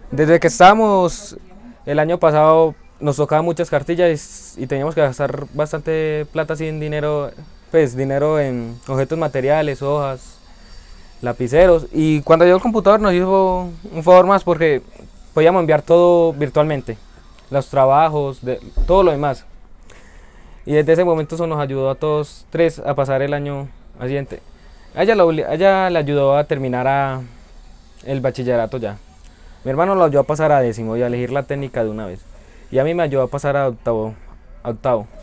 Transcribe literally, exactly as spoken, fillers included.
Desde que estábamos el año pasado nos tocaban muchas cartillas y, y teníamos que gastar bastante plata así en dinero, pues dinero en objetos materiales, hojas, lapiceros. Y cuando llegó el computador nos hizo un favor más porque podíamos enviar todo virtualmente, los trabajos, de, todo lo demás. Y desde ese momento eso nos ayudó a todos tres a pasar el año siguiente. A ella, lo, a ella le ayudó a terminar a el bachillerato ya. Mi hermano lo ayudó a pasar a décimo y a elegir la técnica de una vez. Y a mí me ayudó a pasar a octavo. A octavo.